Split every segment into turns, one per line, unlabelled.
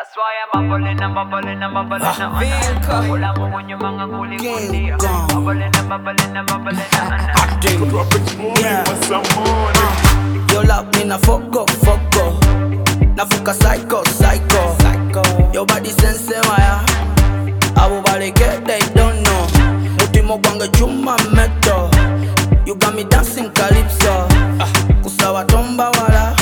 That's why I'm bubbling, I'm bubbling, I'm bubbling. All I'm on your manga cooling good. Bubbling, I'm bubbling, I'm bubbling.
Your love me na fuck up. Na fuka psycho. Your body sense waya. Abo bale get they don't know. Mutimo gwanga chuma meto. You got me dancing calypso. Kusawa tomba wala.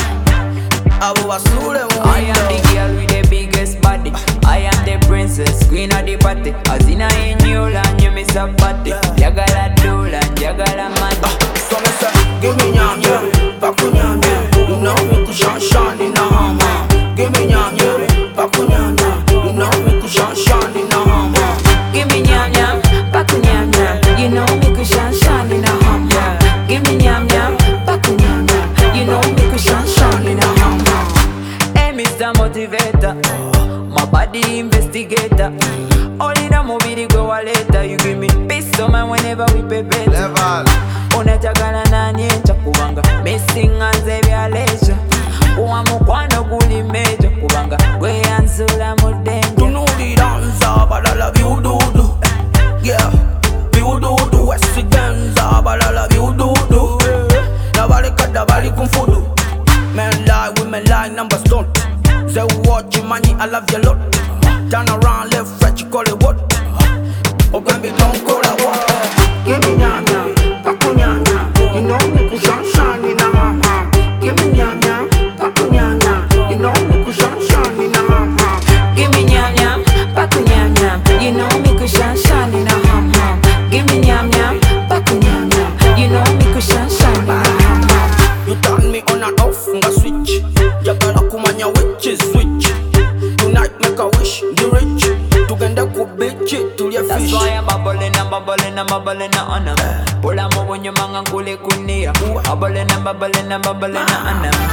Abo basule mu.
I am the girl with the biggest body. I am the princess, queen of the party. Azina in you land, you miss a party. Jagala dola, jagala mad.
So me say, give me nyam nyam, paku nyam nyam. You know me ku shan in a hama. Give me nyam nyam, paku nyam nyam. You know me ku shan in a hama.
Give me nyam nyam, paku nyam nyam. You know me ku shan in a hama. Give me nyam nyam, paku nyam nyam. You know me ku shan in a hama. Hey, Mr. Motivator, my body investigator. All in a movie go later. You give me peace of mind whenever we pay better. Unachagala nani chakubanga missing anze byaleja uwa mukwano guli meja kubanga gwe ansula mudenje.
You know the dancer, but I love you do. Yeah, you do. West Ganza, but I love you do. Nobody cut the body kung fu do. Men lie, women lie, numbers don't. Say what you money, I love you lot. Turn around, left, right, you call it what? Oh baby, don't call it what? Give me nyam nyam, paku nyam nyam. You know me ku shan in a hama. Give me nyam nyam, paku nyam nyam. You know me ku shan in a hama.
Give me nyam nyam, paku nyam nyam. You know me ku shan in a hum hum. Give me nyam nyam, paku nyam nyam. You know me ku shan in a hum hum.
You turn me on and off, nga switch. Jagala kumanya which is switch. Tonight make a wish, the rich. Tugenda ku beach, tulya
That's
fish.
why I'm bubbling, I'm bubbling, I'm bubbling on them. Pull I'm on your manga kule kunia. Bubbling, I'm bubbling, I'm bubbling on them.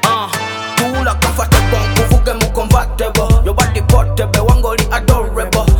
Tula comfortable, kuvuge mu convertible. Your body portable, wangoli adorable.